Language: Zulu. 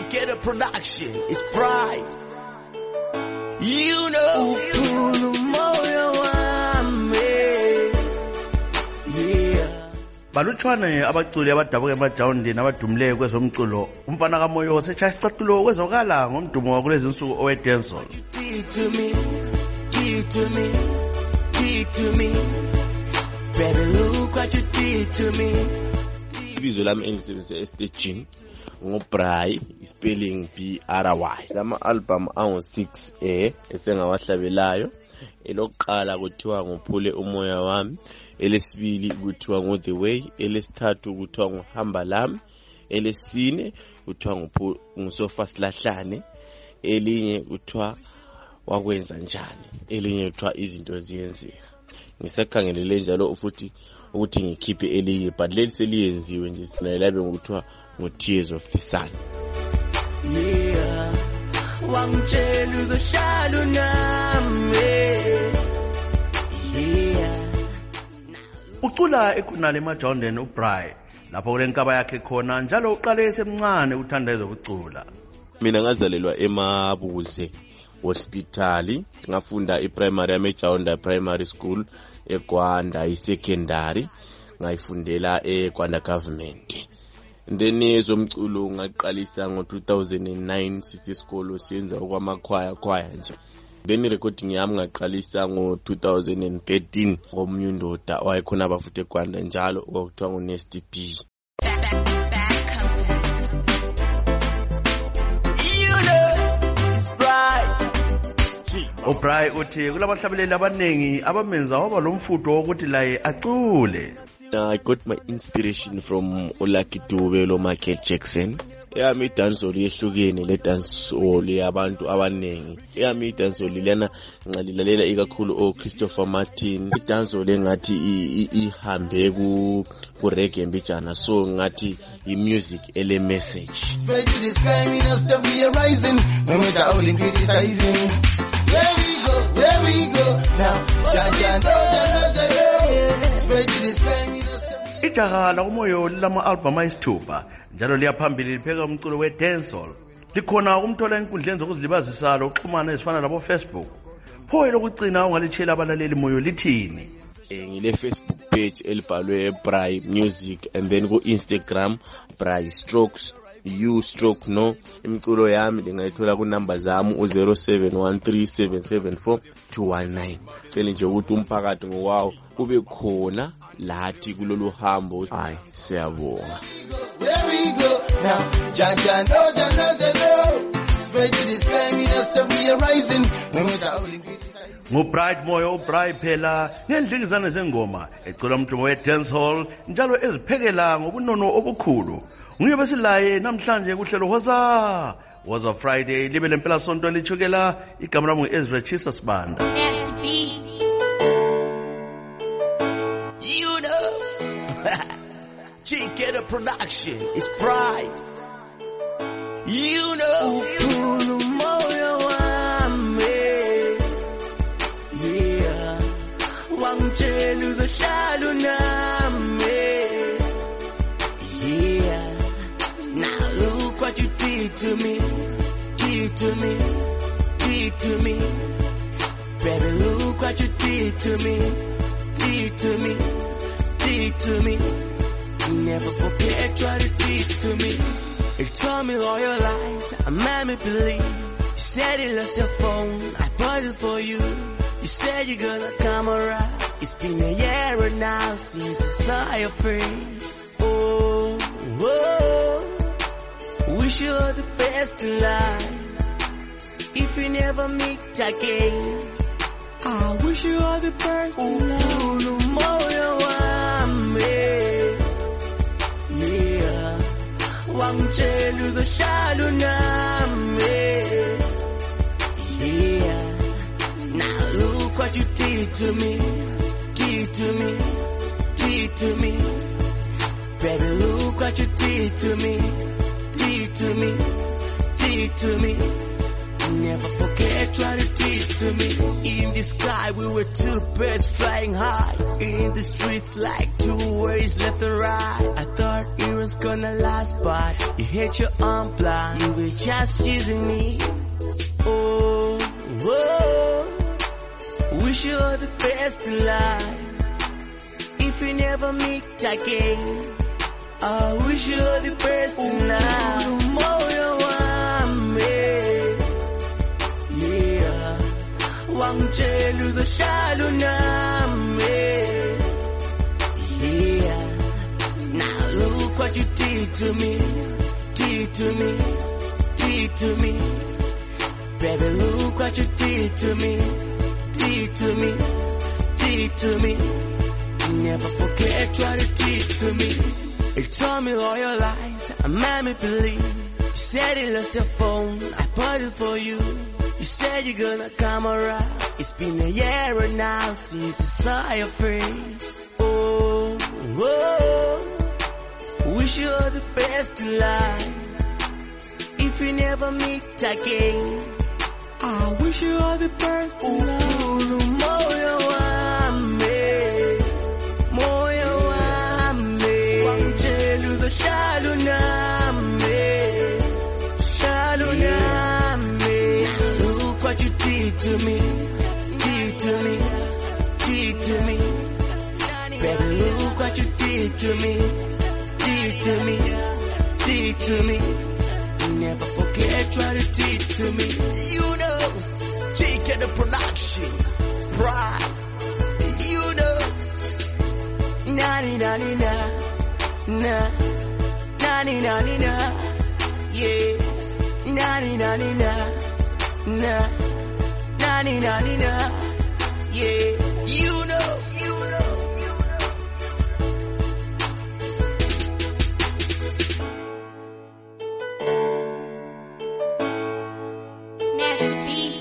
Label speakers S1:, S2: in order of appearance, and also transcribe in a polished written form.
S1: Get a production. It's pride. You know.
S2: Balutshwane abaculi abadabuka emajawundini abadumileyo kwezomculo. Umfana kaMoyo sechaya isicathulo kwezokala ngomdumo wakulezi insuku oweDancehall.
S1: Better look what you did to me.
S3: Ibizo lami engisebenzisa estaging ngoBray, spelling BRY. Lama album angu-6 esengawahlabelayo. Elokuqala kuthiwa nguphule umoya wami, elesibili kuthiwa ngo-The Way, elesithathu kuthiwa nguhamba lami, elesine kuthiwa ngusofa silahlane, elinye kuthiwa wakwenza njani, elinye kuthiwa izinto ziyenzeka. Ngisakhangelele njalo futhi ukuthi ngikhiphe elinye, but leli seliyenziwe nje sinayelabe ngokuthiwa ngo-Tears of the Sun.
S1: Yeah, wangitshela uzohlala nami. Yeah.
S2: Ucula ekhonale emajawundeni uBray, lapho kule nkaba yakhe khona njalo uqale esemncane uthanda ezokucula.
S3: Mina ngazalelwa eMabuze Hospital, ngafunda iprimary yami eJawunda Primary School, eGwanda isecondary ngayifundela eGwanda Government. Then ezomculo ngaqalisa ngo-2009 sisesikolo siyenza okwamakhwaya nje. Then recording yami ngaqalisa ngo-2013 ngomnyundoda owayekhona abafuthi eGwanda njalo okuthiwa nguNasty B.
S2: uBray uthi kulabahlabeleli abanengi abamenza waba lomfutho wokuthi laye acule.
S3: I got my inspiration from Lucky Dube lo Michael Jackson. Eyami dancehall yehlukene le dancehall yabantu abanengi. Eyami dancehall lena ngalilalela ikakhulu Christopher Martin. Dancehall engathi ihambe ku reggae mbijana, so ngathi music ele message.
S4: Spread to the sky, we not stop realizing. No matter how they criticizing. Where we go now. Spread to the sky, we not stop.
S2: Ijaha la uMoyo lama album ayisithupha njalo liyaphambili lipheka umculo weDancehall. Likhona ukumthola enkundleni zokuzilibazisa lokuxhumana ezifana labo Facebook. Pho lokugcina ungalitshela abalaleli Moyo lithini?
S3: Ngile Facebook page elibhalwe Bray Music, and then ku Instagram Bray Strokes U_no. Imculo yami ngayithola ku number zami u0713774219. Cela nje ukuthi umphakathi ngowawo kube khona lathi kulolu hambo. Hayi siyabonga.
S4: Where we go now. No. Spread to the sky, we not stop realizing. No matter how they criticizing.
S2: NguBright Moyo uBray phela ngendlingizane zengoma ecula umdumo weDancehall njalo eziphekela ngobunono obukhulu. Nguye besilaye namhlanje kuhlelo Woza Friday libe lempela sonto lichukela igama lami Ezra Chisa Sibanda.
S1: You know. Get a production. It's pride. You know. Yeah. Wangitshela uzohlala nami. Yeah. Now look what you did to me. Better look what you did to me. Never forget what you did to me. You told me all your lies, I made me believe. You said you lost your phone, I bought it for you. You said you're gonna come around. It's been a year now since I saw your face. Oh, wish you all the best in life. If we never meet again, I wish you all the best in life. Yeah, wangitshela uzohlala nami. Yeah, now look what you did to me. Better look what you did to me. Never forget what you did to me. In the sky we were two birds flying high. In the streets like two ways left and right. I thought it was gonna last, but you hit your own plan. You were just using me. Oh, wish you all the best in life. If we never meet again, I wish you all the best in life. Moyo wami, yeah, wangitshela uzohlala nami, yeah. Now look what you did to me, did to me, did to me. Baby, look what you did to me, did to me, did to me. Never forget what you did to me. You told me all your lies, I made me believe. You said you lost your phone, I bought it for you. You said you're gonna come around. It's been a year now since I saw your face. Oh, wish you all the best in life. If we never meet again, I wish you all the best in life. Moyo wami, moyo wami, wangitshela uzohlala nami, hlala nami. Look what you did to me, did to me, did to me. Baby, look what you did to me, did to me, did to me. Never forget what you did to me. You know, take the production, pride. You know, na ni na ni na, na ni na ni na, yeah, na ni na ni na, na ni na ni na, yeah. You know, you know.
S5: Nasty.